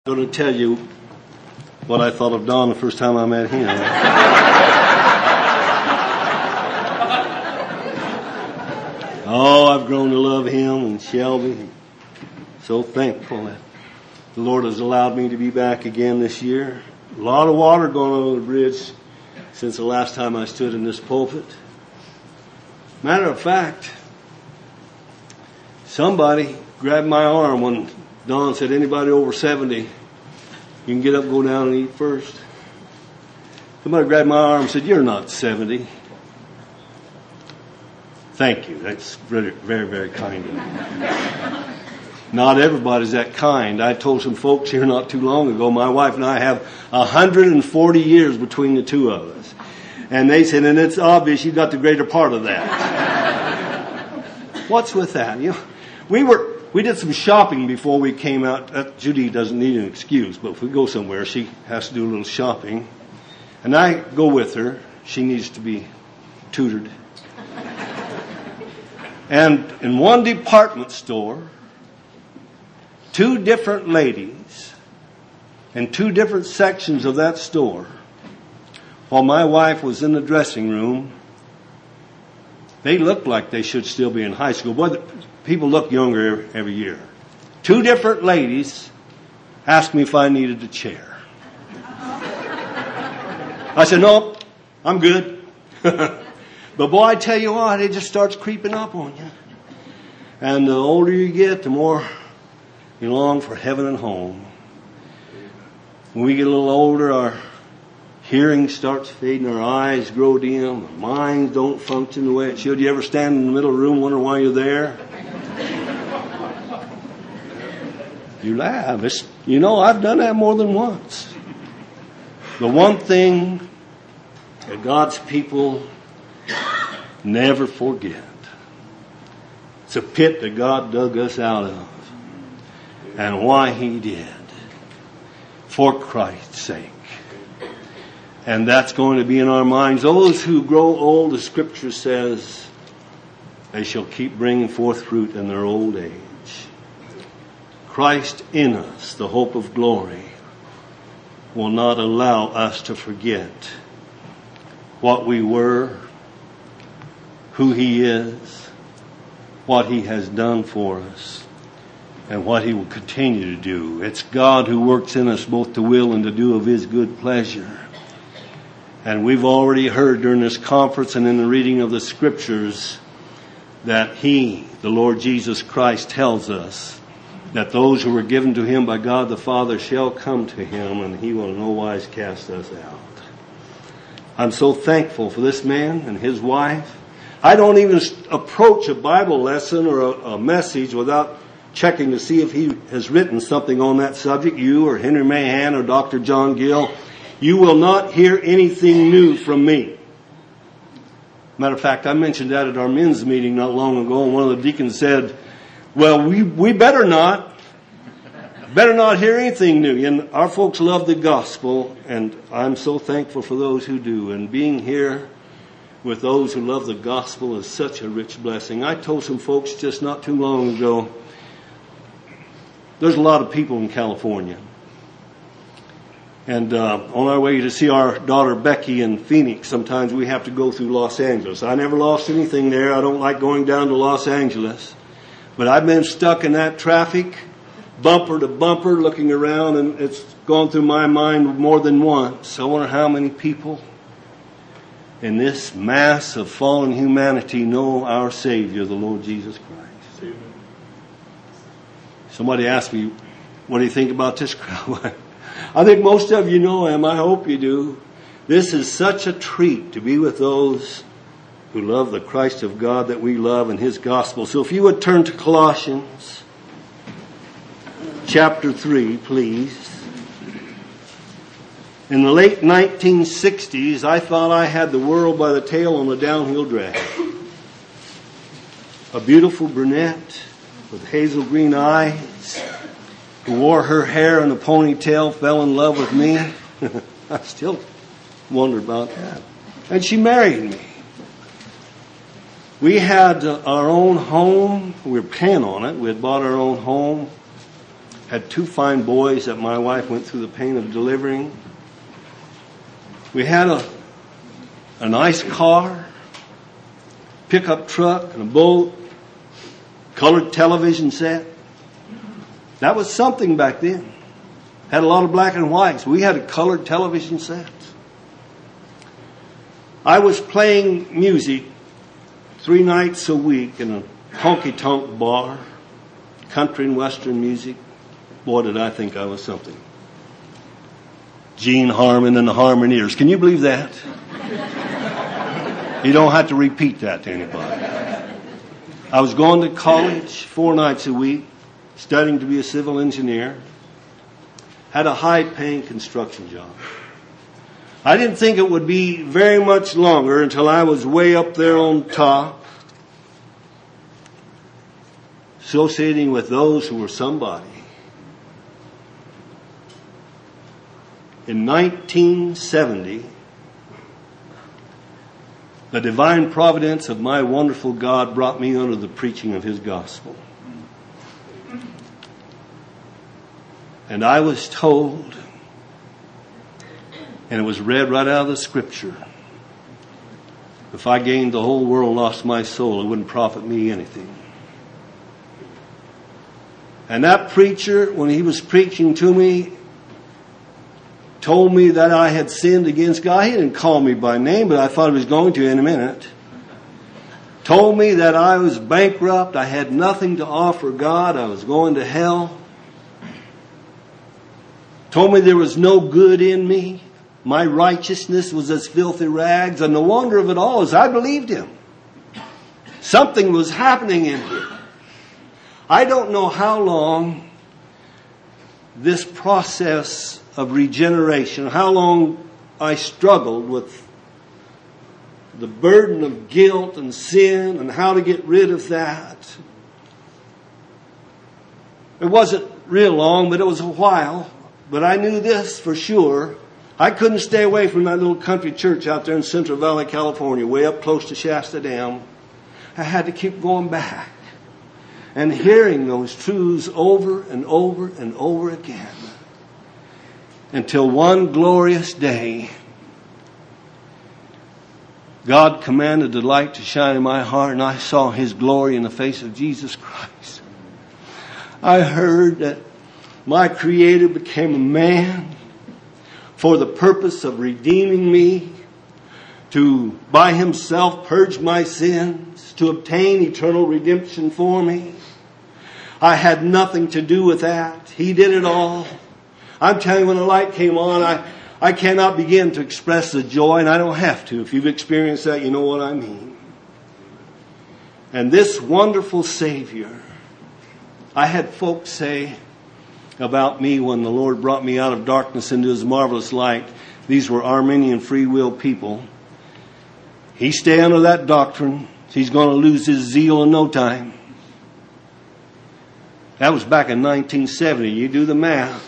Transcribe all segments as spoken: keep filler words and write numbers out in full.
I'm going to tell you what I thought of Don the first time I met him. Oh, I've grown to love him and Shelby. So thankful that the Lord has allowed me to be back again this year. A lot of water going over the bridge since the last time I stood in this pulpit. Matter of fact, somebody grabbed my arm when Don said, anybody over seventy, you can get up, go down and eat first. Somebody grabbed my arm and said, you're not seventy. Thank you. That's very, very, very kind of you. Not everybody's that kind. I told some folks here not too long ago, my wife and I have one hundred forty years between the two of us. And they said, and it's obvious you got the greater part of that. What's with that? You know, we were... We did some shopping before we came out. Uh, Judy doesn't need an excuse, but if we go somewhere, she has to do a little shopping. And I go with her. She needs to be tutored. And in one department store, two different ladies in two different sections of that store, while my wife was in the dressing room, they looked like they should still be in high school. Boy, the, people look younger every year. Two different ladies asked me if I needed a chair. I said, no, I'm good. But boy, I tell you what, it just starts creeping up on you. And the older you get, the more you long for heaven and home. When we get a little older, our hearing starts fading, our eyes grow dim, our minds don't function the way it should. You ever stand in the middle of the room wondering why you're there? You laugh. It's, you know, I've done that more than once. The one thing that God's people never forget, it's a pit that God dug us out of, and why He did, for Christ's sake. And that's going to be in our minds. Those who grow old, the Scripture says, they shall keep bringing forth fruit in their old age. Christ in us, the hope of glory, will not allow us to forget what we were, who He is, what He has done for us, and what He will continue to do. It's God who works in us both to will and to do of His good pleasure. And we've already heard during this conference and in the reading of the Scriptures that He, the Lord Jesus Christ, tells us that those who were given to Him by God the Father shall come to Him, and He will in no wise cast us out. I'm so thankful for this man and his wife. I don't even approach a Bible lesson or a, a message without checking to see if he has written something on that subject. You or Henry Mahan or Doctor John Gill, you will not hear anything new from me. Matter of fact, I mentioned that at our men's meeting not long ago, and one of the deacons said, well, we, we better not, better not hear anything new. And our folks love the gospel, and I'm so thankful for those who do. And being here with those who love the gospel is such a rich blessing. I told some folks just not too long ago, there's a lot of people in California. And uh, on our way to see our daughter Becky in Phoenix, sometimes we have to go through Los Angeles. I never lost anything there. I don't like going down to Los Angeles. But I've been stuck in that traffic, bumper to bumper, looking around, and it's gone through my mind more than once. I wonder how many people in this mass of fallen humanity know our Savior, the Lord Jesus Christ. Amen. Somebody asked me, what do you think about this crowd? I think most of you know Him. I hope you do. This is such a treat to be with those who love the Christ of God that we love and His gospel. So if you would turn to Colossians chapter three, please. In the late nineteen sixties, I thought I had the world by the tail on a downhill drag. A beautiful brunette with hazel green eyes who wore her hair in a ponytail fell in love with me. I still wonder about that. And she married me. We had our own home. We were paying on it. We had bought our own home. Had two fine boys that my wife went through the pain of delivering. We had a, a nice car, pickup truck, and a boat, colored television set. That was something back then. Had a lot of black and whites. We had a colored television set. I was playing music three nights a week in a honky-tonk bar, country and western music. Boy, did I think I was something. Gene Harmon and the Harmoniers. Can you believe that? You don't have to repeat that to anybody. I was going to college four nights a week, studying to be a civil engineer. Had a high-paying construction job. I didn't think it would be very much longer until I was way up there on top, associating with those who were somebody. In nineteen seventy, the divine providence of my wonderful God brought me under the preaching of His gospel. And I was told, and it was read right out of the Scripture, if I gained the whole world and lost my soul, it wouldn't profit me anything. And that preacher, when he was preaching to me, told me that I had sinned against God. He didn't call me by name, but I thought he was going to in a minute. Told me that I was bankrupt. I had nothing to offer God. I was going to hell. Told me there was no good in me. My righteousness was as filthy rags. And the wonder of it all is I believed him. Something was happening in me. I don't know how long this process of regeneration, how long I struggled with the burden of guilt and sin and how to get rid of that. It wasn't real long, but it was a while. But I knew this for sure. I couldn't stay away from that little country church out there in Central Valley, California, way up close to Shasta Dam. I had to keep going back and hearing those truths over and over and over again. Until one glorious day, God commanded the light to shine in my heart, and I saw His glory in the face of Jesus Christ. I heard that my Creator became a man for the purpose of redeeming me, to by Himself purge my sins, to obtain eternal redemption for me. I had nothing to do with that. He did it all. I'm telling you, when the light came on, I, I cannot begin to express the joy, and I don't have to. If you've experienced that, you know what I mean. And this wonderful Savior, I had folks say about me when the Lord brought me out of darkness into His marvelous light. These were Arminian free will people. He stay under that doctrine, he's going to lose his zeal in no time. That was back in nineteen seventy. You do the math.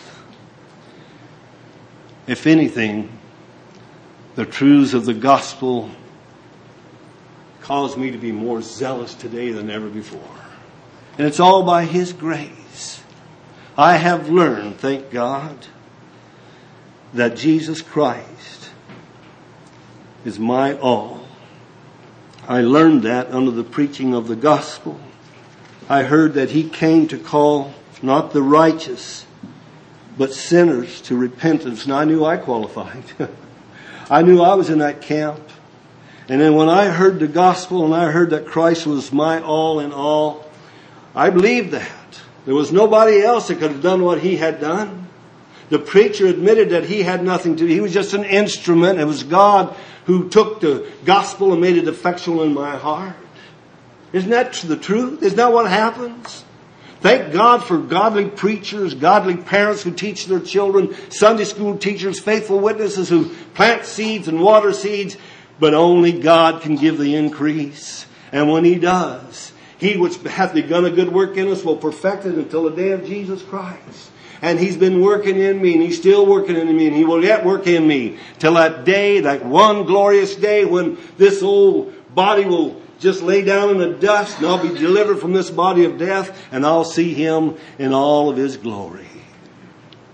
If anything, the truths of the gospel cause me to be more zealous today than ever before. And it's all by His grace. I have learned, thank God, that Jesus Christ is my all. I learned that under the preaching of the gospel. I heard that He came to call not the righteous, but sinners to repentance. And I knew I qualified. I knew I was in that camp. And then when I heard the gospel and I heard that Christ was my all in all, I believed that. There was nobody else that could have done what He had done. The preacher admitted that he had nothing to do. He was just an instrument. It was God who took the gospel and made it effectual in my heart. Isn't that the truth? Isn't that what happens? Thank God for godly preachers, godly parents who teach their children, Sunday school teachers, faithful witnesses who plant seeds and water seeds. But only God can give the increase. And when He does, He which hath begun a good work in us will perfect it until the day of Jesus Christ. And He's been working in me, and He's still working in me, and He will yet work in me till that day, that one glorious day when this old body will just lay down in the dust, and I'll be delivered from this body of death, and I'll see Him in all of His glory.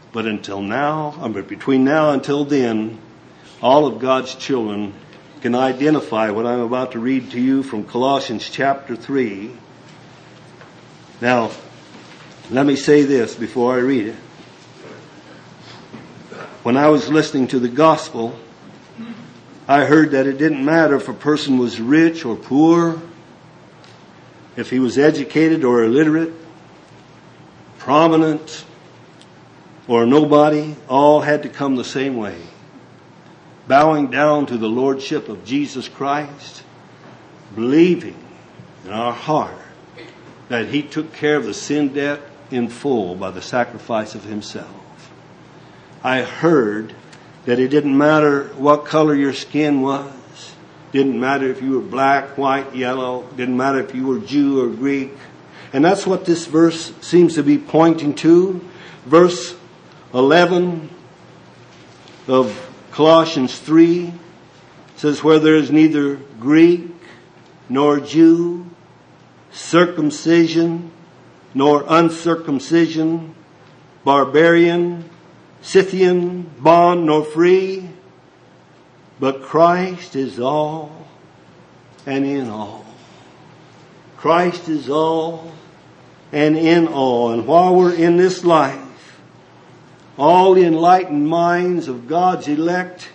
But until now, I mean, between now until then, all of God's children can identify what I'm about to read to you from Colossians chapter three. Now, let me say this before I read it. When I was listening to the gospel, I heard that it didn't matter if a person was rich or poor, if he was educated or illiterate, prominent or nobody, all had to come the same way. Bowing down to the lordship of Jesus Christ, believing in our heart that He took care of the sin debt in full by the sacrifice of Himself. I heard that it didn't matter what color your skin was. Didn't matter if you were black, white, yellow. Didn't matter if you were Jew or Greek. And that's what this verse seems to be pointing to. Verse eleven of Colossians three says, where there is neither Greek nor Jew, circumcision nor uncircumcision, barbarian, Scythian, bond nor free, but Christ is all and in all. Christ is all and in all. And while we're in this life, all the enlightened minds of God's elect,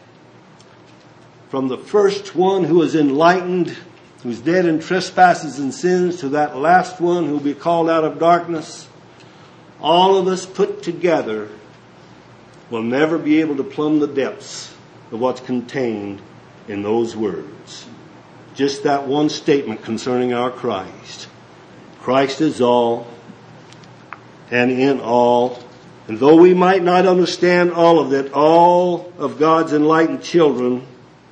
from the first one who was enlightened, who's dead in trespasses and sins, to that last one who will be called out of darkness, all of us put together will never be able to plumb the depths of what's contained in those words. Just that one statement concerning our Christ. Christ is all and in all. And though we might not understand all of it, all of God's enlightened children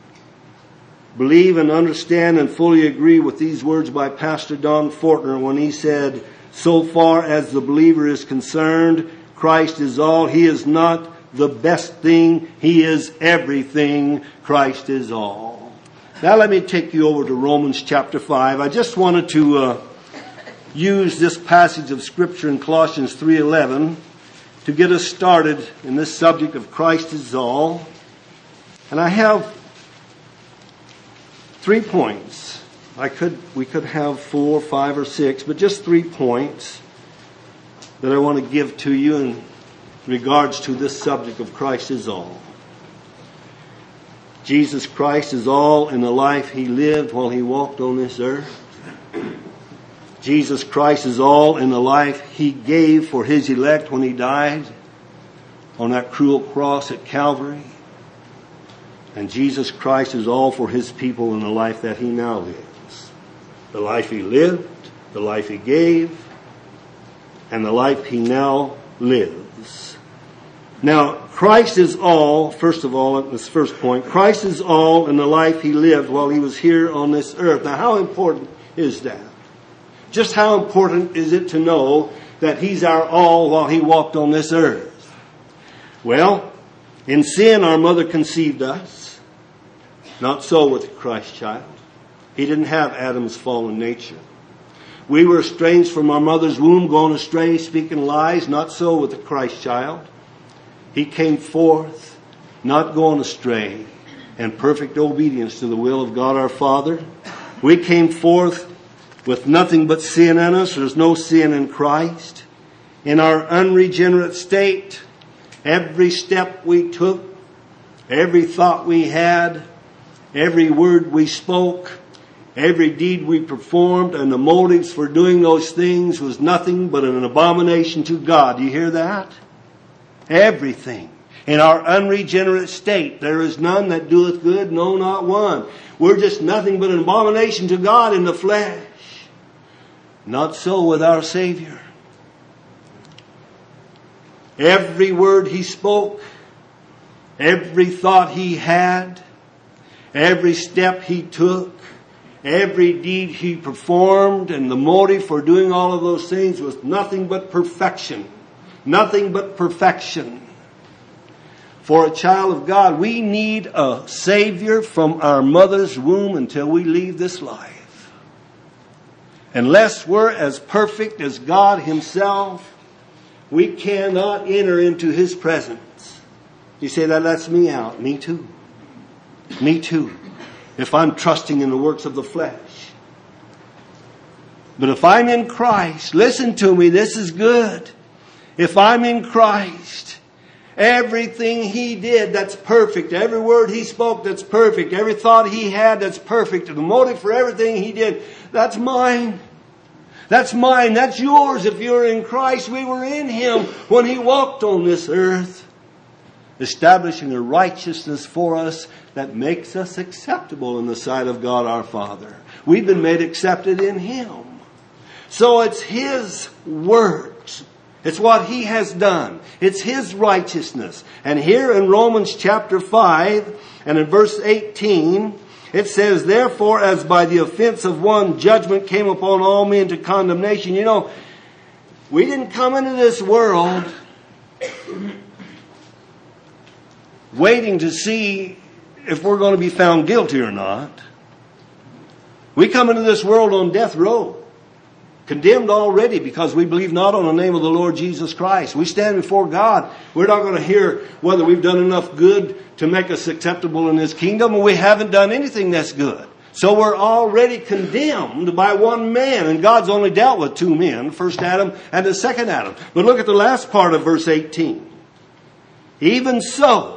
believe and understand and fully agree with these words by Pastor Don Fortner when he said, so far as the believer is concerned, Christ is all. He is not the best thing. He is everything. Christ is all. Now let me take you over to Romans chapter five. I just wanted to uh, use this passage of Scripture in Colossians three eleven to get us started in this subject of Christ is all. And I have three points. I could, we could have four, five, or six, but just three points that I want to give to you in regards to this subject of Christ is all. Jesus Christ is all in the life He lived while He walked on this earth. Jesus Christ is all in the life He gave for His elect when He died on that cruel cross at Calvary. And Jesus Christ is all for His people in the life that He now lives. The life He lived, the life He gave, and the life He now lives. Now, Christ is all, first of all, this first point, Christ is all in the life He lived while He was here on this earth. Now, how important is that? Just how important is it to know that He's our all while He walked on this earth? Well, in sin our mother conceived us. Not so with the Christ child. He didn't have Adam's fallen nature. We were estranged from our mother's womb, going astray, speaking lies. Not so with the Christ child. He came forth, not going astray, in perfect obedience to the will of God our Father. We came forth with nothing but sin in us. There's no sin in Christ. In our unregenerate state, every step we took, every thought we had, every word we spoke, every deed we performed, and the motives for doing those things was nothing but an abomination to God. Do you hear that? Everything. In our unregenerate state, there is none that doeth good, no, not one. We're just nothing but an abomination to God in the flesh. Not so with our Savior. Every word He spoke, every thought He had, every step He took, every deed He performed, and the motive for doing all of those things was nothing but perfection. Nothing but perfection. For a child of God, we need a Savior from our mother's womb until we leave this life. Unless we're as perfect as God Himself, we cannot enter into His presence. You say, that lets me out. Me too. Me too. If I'm trusting in the works of the flesh. But if I'm in Christ, listen to me, this is good. If I'm in Christ, everything He did that's perfect, every word He spoke that's perfect, every thought He had that's perfect, the motive for everything He did, that's mine. That's mine. That's yours if you're in Christ. We were in Him when He walked on this earth, establishing a righteousness for us that makes us acceptable in the sight of God our Father. We've been made accepted in Him. So it's His works. It's what He has done. It's His righteousness. And here in Romans chapter five and in verse eighteen, it says, therefore, as by the offense of one, judgment came upon all men to condemnation. You know, we didn't come into this world waiting to see if we're going to be found guilty or not. We come into this world on death row. Condemned already because we believe not on the name of the Lord Jesus Christ. We stand before God. We're not going to hear whether we've done enough good to make us acceptable in His kingdom, or we haven't done anything that's good. So we're already condemned by one man, and God's only dealt with two men, first Adam and the second Adam. But look at the last part of verse eighteen. Even so,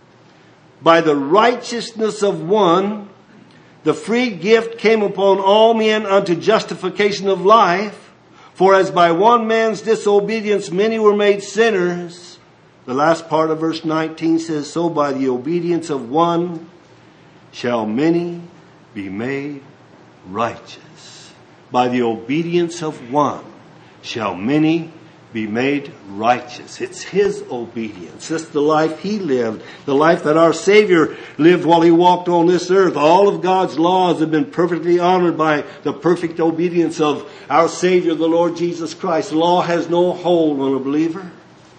by the righteousness of one, the free gift came upon all men unto justification of life. For as by one man's disobedience many were made sinners. The last part of verse nineteen says, so by the obedience of one shall many be made righteous. By the obedience of one shall many be made righteous. It's His obedience. It's the life He lived. The life that our Savior lived while He walked on this earth. All of God's laws have been perfectly honored by the perfect obedience of our Savior, the Lord Jesus Christ. The law has no hold on a believer.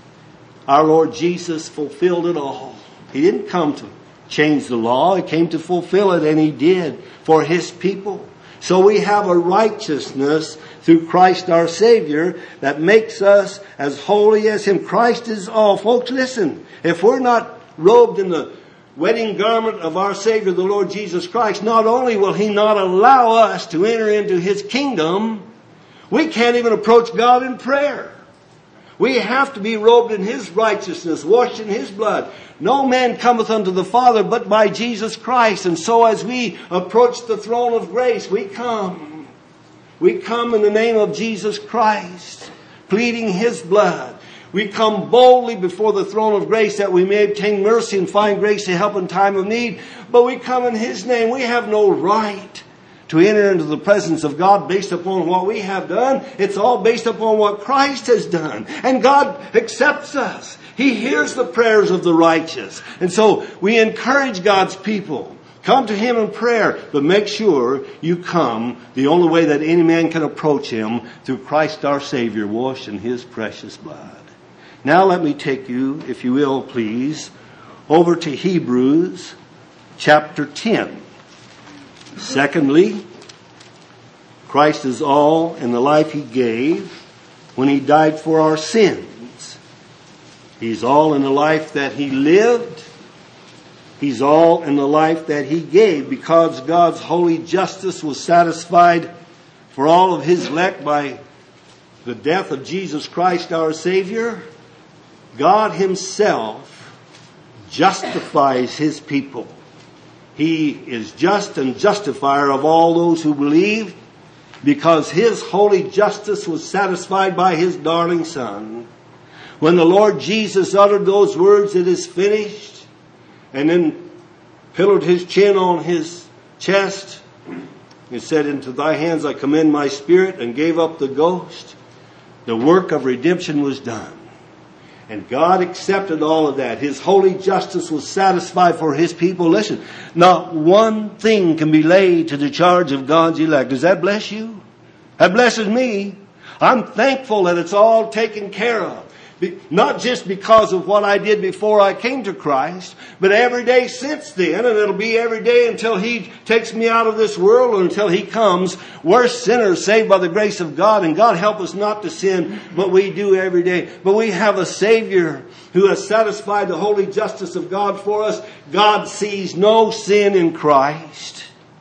Our Lord Jesus fulfilled it all. He didn't come to change the law. He came to fulfill it, and He did for His people. So we have a righteousness through Christ our Savior that makes us as holy as Him. Christ is all. Folks, listen. If we're not robed in the wedding garment of our Savior, the Lord Jesus Christ, not only will He not allow us to enter into His kingdom, we can't even approach God in prayer. We have to be robed in His righteousness, washed in His blood. No man cometh unto the Father but by Jesus Christ. And so as we approach the throne of grace, we come. We come in the name of Jesus Christ, pleading His blood. We come boldly before the throne of grace that we may obtain mercy and find grace to help in time of need. But we come in His name. We have no right to enter into the presence of God based upon what we have done. It's all based upon what Christ has done. And God accepts us. He hears the prayers of the righteous. And so we encourage God's people. Come to Him in prayer, but make sure you come the only way that any man can approach Him, through Christ our Savior, washed in His precious blood. Now let me take you, if you will, please, over to Hebrews chapter ten. Secondly, Christ is all in the life He gave when He died for our sins. He's all in the life that He lived. He's all in the life that He gave, because God's holy justice was satisfied for all of His elect by the death of Jesus Christ our Savior. God Himself justifies His people. He is just and justifier of all those who believe, because His holy justice was satisfied by His darling Son. When the Lord Jesus uttered those words, "It is finished," and then pillowed His chin on His chest, He said, "Into Thy hands I commend my spirit," and gave up the ghost, the work of redemption was done. And God accepted all of that. His holy justice was satisfied for His people. Listen, not one thing can be laid to the charge of God's elect. Does that bless you? That blesses me. I'm thankful that it's all taken care of. Be, not just because of what I did before I came to Christ, but every day since then, and it'll be every day until He takes me out of this world or until He comes. We're sinners saved by the grace of God, and God help us not to sin, but we do every day. But we have a Savior who has satisfied the holy justice of God for us. God sees no sin in Christ.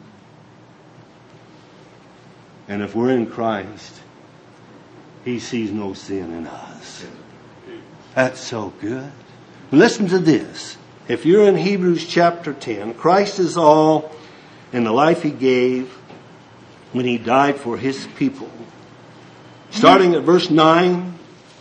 And if we're in Christ, He sees no sin in us. That's so good. Listen to this. If you're in Hebrews chapter ten, Christ is all in the life He gave when He died for His people. Starting at verse nine,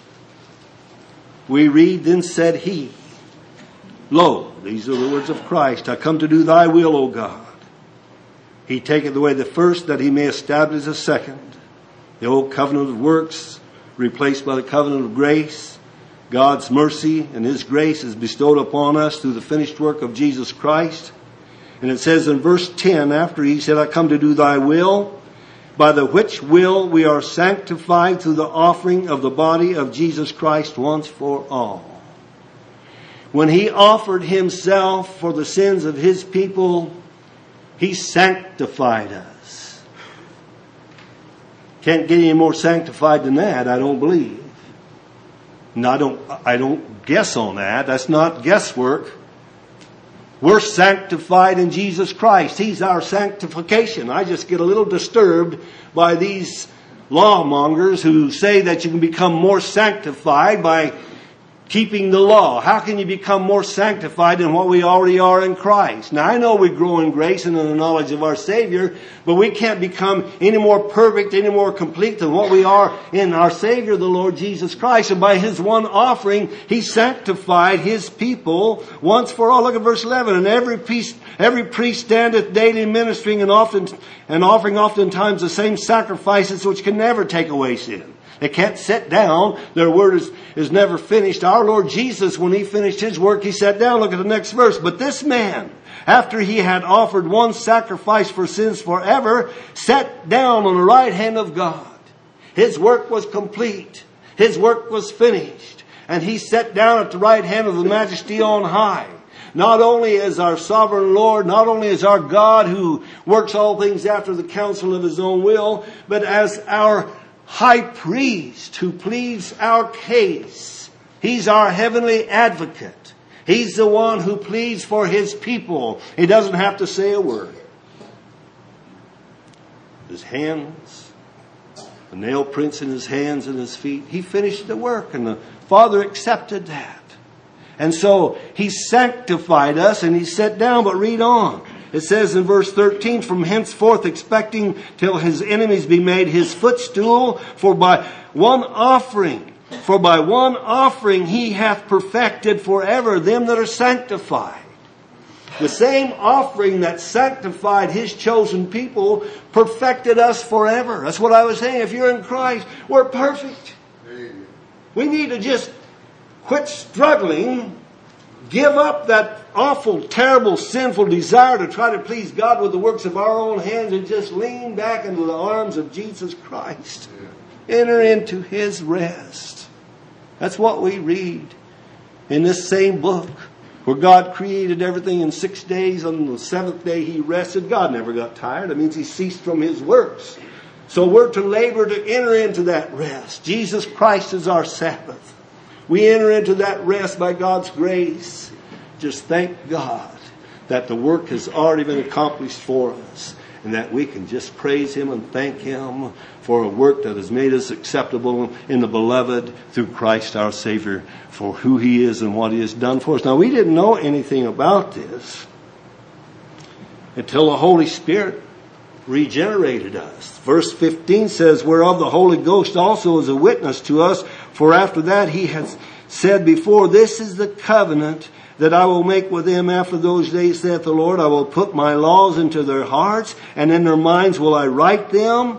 we read, Then said He, Lo, these are the words of Christ, I come to do Thy will, O God. He taketh away the first, that He may establish the second. The old covenant of works replaced by the covenant of grace. God's mercy and His grace is bestowed upon us through the finished work of Jesus Christ. And it says in verse ten, after He said, I come to do Thy will, by the which will we are sanctified through the offering of the body of Jesus Christ once for all. When He offered Himself for the sins of His people, He sanctified us. Can't get any more sanctified than that, I don't believe. No, I don't, I don't guess on that. That's not guesswork. We're sanctified in Jesus Christ. He's our sanctification. I just get a little disturbed by these lawmongers who say that you can become more sanctified by keeping the law. How can you become more sanctified than what we already are in Christ? Now, I know we grow in grace and in the knowledge of our Savior, but we can't become any more perfect, any more complete than what we are in our Savior, the Lord Jesus Christ. And by His one offering, He sanctified His people once for all. Look at verse eleven. And every priest, every priest standeth daily ministering and often and offering oftentimes the same sacrifices which can never take away sin. They can't sit down. Their word is, is never finished. Our Lord Jesus, when He finished His work, He sat down. Look at the next verse. But this man, after He had offered one sacrifice for sins forever, sat down on the right hand of God. His work was complete. His work was finished. And He sat down at the right hand of the Majesty on high. Not only as our sovereign Lord, not only as our God who works all things after the counsel of His own will, but as our High Priest who pleads our case. He's our heavenly advocate. He's the one who pleads for His people. He doesn't have to say a word. His hands, the nail prints in His hands and His feet. He finished the work, and the Father accepted that. And so He sanctified us and He sat down. But read on. It says in verse thirteen, From henceforth expecting till His enemies be made His footstool, for by one offering, for by one offering He hath perfected forever them that are sanctified. The same offering that sanctified His chosen people perfected us forever. That's what I was saying. If you're in Christ, we're perfect. We need to just quit struggling, give up that awful, terrible, sinful desire to try to please God with the works of our own hands, and just lean back into the arms of Jesus Christ. Enter into His rest. That's what we read in this same book, where God created everything in six days. On the seventh day He rested. God never got tired. That means He ceased from His works. So we're to labor to enter into that rest. Jesus Christ is our Sabbath. We enter into that rest by God's grace. Just thank God that the work has already been accomplished for us, and that we can just praise Him and thank Him for a work that has made us acceptable in the Beloved through Christ our Savior, for who He is and what He has done for us. Now, we didn't know anything about this until the Holy Spirit regenerated us. Verse fifteen says, Whereof the Holy Ghost also is a witness to us, for after that He has said before, This is the covenant that I will make with them after those days, saith the Lord. I will put my laws into their hearts, and in their minds will I write them.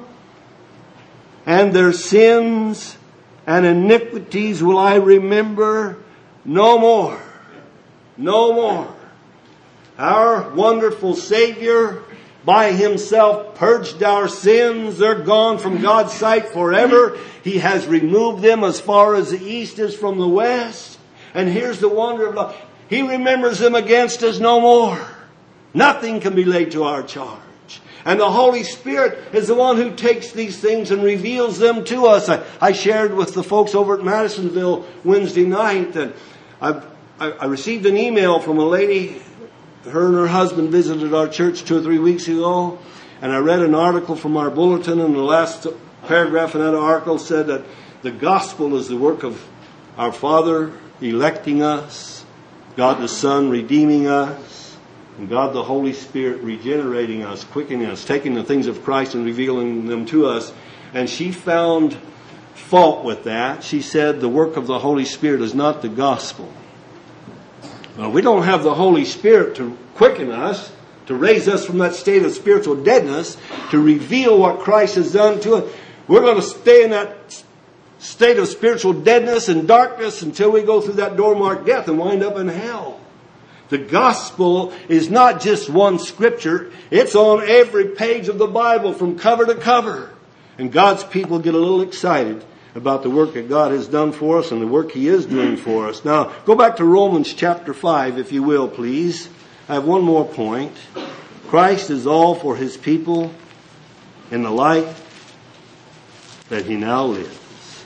And their sins and iniquities will I remember no more. No more. Our wonderful Savior by Himself purged our sins. They're gone from God's sight forever. He has removed them as far as the east is from the west. And here's the wonder of life. He remembers them against us no more. Nothing can be laid to our charge. And the Holy Spirit is the one who takes these things and reveals them to us. I, I shared with the folks over at Madisonville Wednesday night that I, I, I received an email from a lady. Her and her husband visited our church two or three weeks ago. And I read an article from our bulletin, and the last paragraph in that article said that the gospel is the work of our Father electing us, God the Son redeeming us, and God the Holy Spirit regenerating us, quickening us, taking the things of Christ and revealing them to us. And she found fault with that. She said the work of the Holy Spirit is not the gospel. Well, we don't have the Holy Spirit to quicken us, to raise us from that state of spiritual deadness, to reveal what Christ has done to us. We're going to stay in that state of spiritual deadness and darkness until we go through that door marked death and wind up in hell. The gospel is not just one scripture. It's on every page of the Bible from cover to cover. And God's people get a little excited about the work that God has done for us and the work He is doing for us. Now, go back to Romans chapter five, if you will, please. I have one more point. Christ is all for His people in the life that He now lives.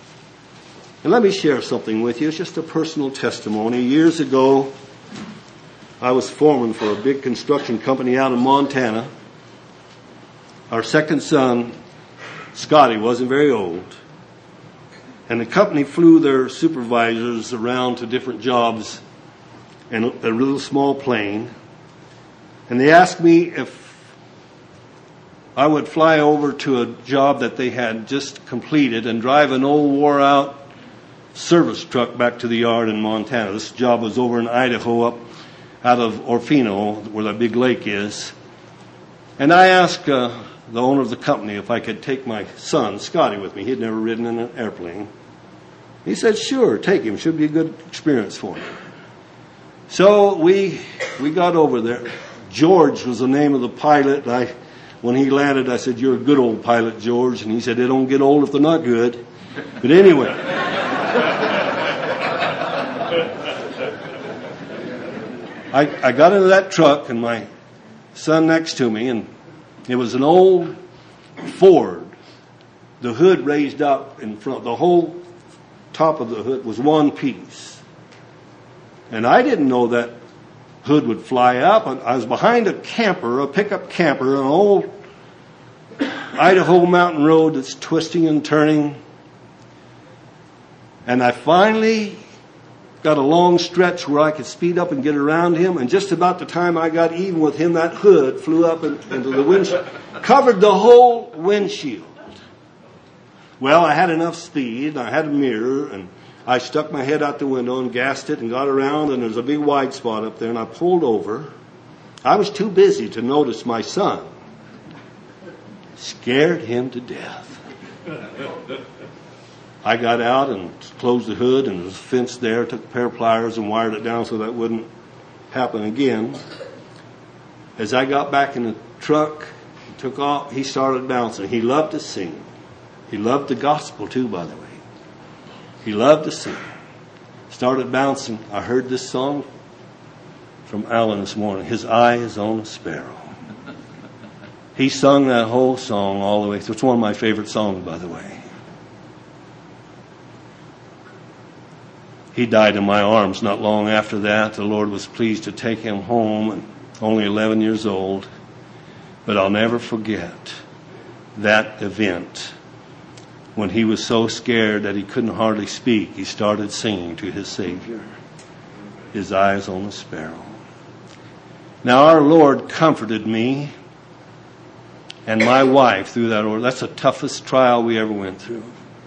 And let me share something with you. It's just a personal testimony. Years ago, I was foreman for a big construction company out in Montana. Our second son, Scotty, wasn't very old. And the company flew their supervisors around to different jobs in a little small plane. And they asked me if I would fly over to a job that they had just completed and drive an old wore-out service truck back to the yard in Montana. This job was over in Idaho, up out of Orfino, where the big lake is. And I asked uh, the owner of the company if I could take my son, Scotty, with me. He had never ridden in an airplane. He said, sure, take him. Should be a good experience for him. So we we got over there. George was the name of the pilot. I, when he landed, I said, you're a good old pilot, George. And he said, they don't get old if they're not good. But anyway. I, I got into that truck and my son next to me, and it was an old Ford. The hood raised up in front. The whole top of the hood was one piece. And I didn't know that hood would fly up. I was behind a camper, a pickup camper, an old Idaho mountain road that's twisting and turning. And I finally got a long stretch where I could speed up and get around him. And just about the time I got even with him, that hood flew up into the windshield, covered the whole windshield. Well, I had enough speed. I had a mirror, and I stuck my head out the window and gassed it and got around, and there's a big wide spot up there, and I pulled over. I was too busy to notice my son. Scared him to death. I got out and closed the hood, and there was a fence there, took a pair of pliers and wired it down so that wouldn't happen again. As I got back in the truck, took off, he started bouncing. He loved to sing. He loved the gospel too, by the way. He loved to sing. Started bouncing. I heard this song from Alan this morning. His eye is on a sparrow. He sung that whole song all the way through. It's one of my favorite songs, by the way. He died in my arms not long after that. The Lord was pleased to take him home, and only eleven years old. But I'll never forget that event when he was so scared that he couldn't hardly speak. He started singing to his Savior. His eyes on the sparrow. Now our Lord comforted me and my wife through that order. That's the toughest trial we ever went through.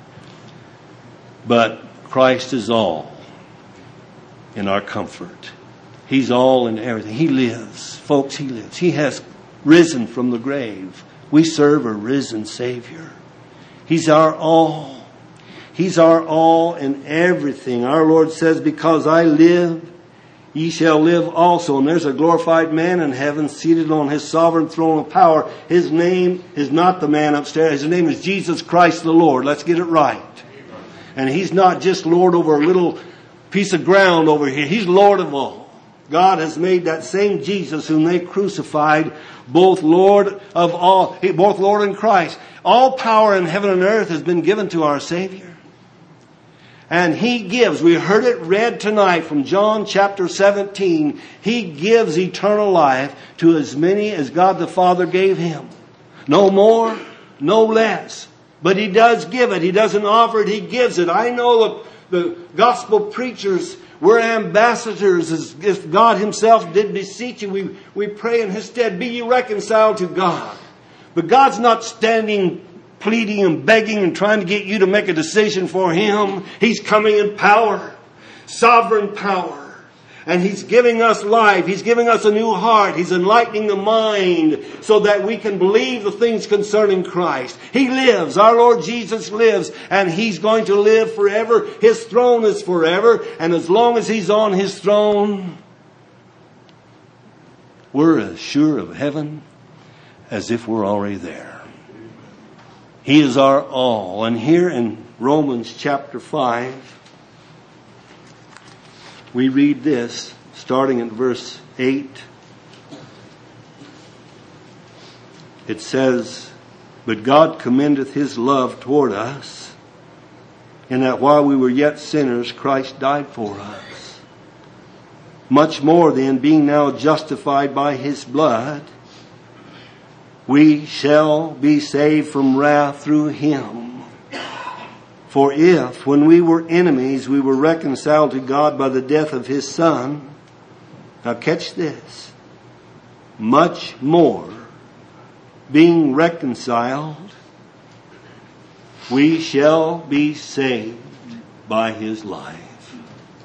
But Christ is all in our comfort. He's all in everything. He lives. Folks, He lives. He has risen from the grave. We serve a risen Savior. He's our all. He's our all in everything. Our Lord says, because I live, ye shall live also. And there's a glorified man in heaven seated on his sovereign throne of power. His name is not the man upstairs. His name is Jesus Christ the Lord. Let's get it right. And He's not just Lord over a little piece of ground over here. He's Lord of all. God has made that same Jesus whom they crucified both Lord of all, both Lord and Christ. All power in heaven and earth has been given to our Savior. And He gives, we heard it read tonight from John chapter seventeen, He gives eternal life to as many as God the Father gave Him. No more, no less. But He does give it. He doesn't offer it, He gives it. I know the gospel preachers, we're ambassadors, as if God Himself did beseech you. We, we pray in His stead, be ye reconciled to God. But God's not standing pleading and begging and trying to get you to make a decision for Him. He's coming in power, sovereign power. And He's giving us life. He's giving us a new heart. He's enlightening the mind so that we can believe the things concerning Christ. He lives. Our Lord Jesus lives. And He's going to live forever. His throne is forever. And as long as He's on His throne, we're as sure of heaven as if we're already there. He is our all. And here in Romans chapter five, we read this, starting at verse eight. It says, but God commendeth His love toward us, in that while we were yet sinners, Christ died for us. Much more then, being now justified by His blood, we shall be saved from wrath through Him. For if, when we were enemies, we were reconciled to God by the death of His Son, now catch this, much more, being reconciled, we shall be saved by His life.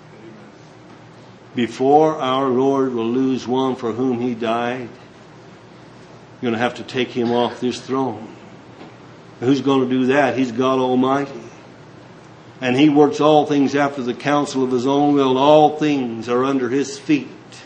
Before our Lord will lose one for whom He died, you're going to have to take Him off this throne. Who's going to do that? He's God Almighty. And He works all things after the counsel of His own will. All things are under His feet.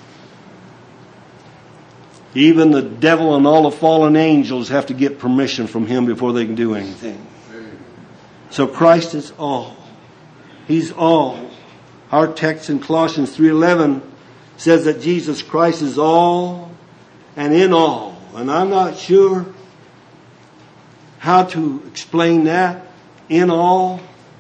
Even the devil and all the fallen angels have to get permission from Him before they can do anything. So Christ is all. He's all. Our text in Colossians three eleven says that Jesus Christ is all and in all. And I'm not sure how to explain that. In all.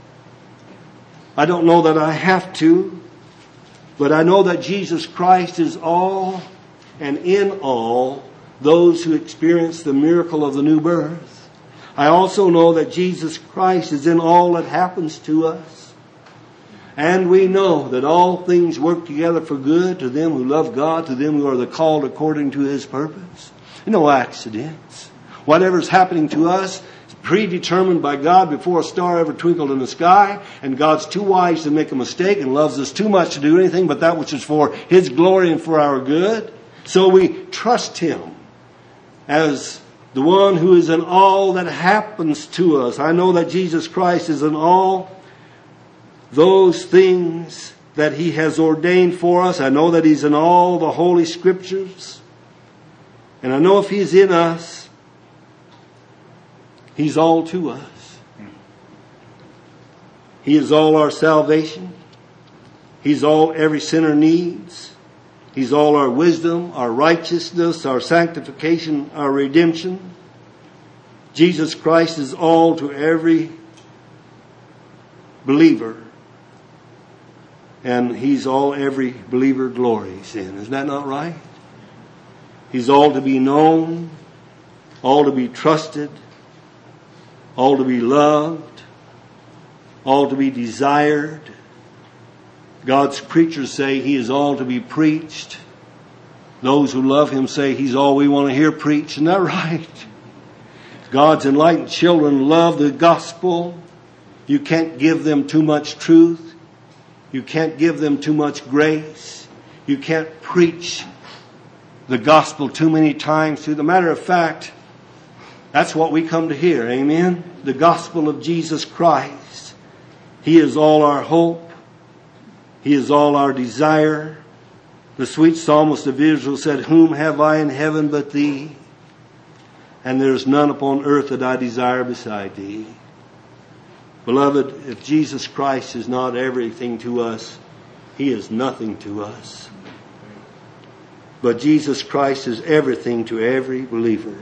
I don't know that I have to. But I know that Jesus Christ is all and in all those who experience the miracle of the new birth. I also know that Jesus Christ is in all that happens to us. And we know that all things work together for good to them who love God, to them who are the called according to His purpose. No accidents. Whatever's happening to us is predetermined by God before a star ever twinkled in the sky. And God's too wise to make a mistake and loves us too much to do anything but that which is for His glory and for our good. So we trust Him as the one who is in all that happens to us. I know that Jesus Christ is in all those things that He has ordained for us. I know that He's in all the Holy Scriptures. And I know if He's in us, He's all to us. He is all our salvation. He's all every sinner needs. He's all our wisdom, our righteousness, our sanctification, our redemption. Jesus Christ is all to every believer. And He's all every believer glories in. Isn't that not right? He's all to be known, all to be trusted, all to be loved, all to be desired. God's creatures say He is all to be preached. Those who love Him say He's all we want to hear preached. Isn't that right? God's enlightened children love the gospel. You can't give them too much truth. You can't give them too much grace. You can't preach the gospel too many times. To the matter of fact, that's what we come to hear. Amen? The gospel of Jesus Christ. He is all our hope. He is all our desire. The sweet psalmist of Israel said, "Whom have I in heaven but thee? And there is none upon earth that I desire beside thee." Beloved, if Jesus Christ is not everything to us, He is nothing to us. But Jesus Christ is everything to every believer.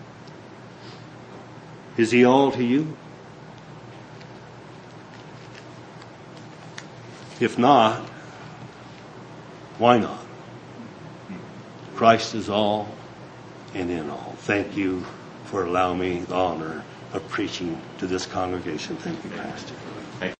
Is He all to you? If not, why not? Christ is all and in all. Thank you for allowing me the honor of preaching to this congregation. Thank you, Pastor.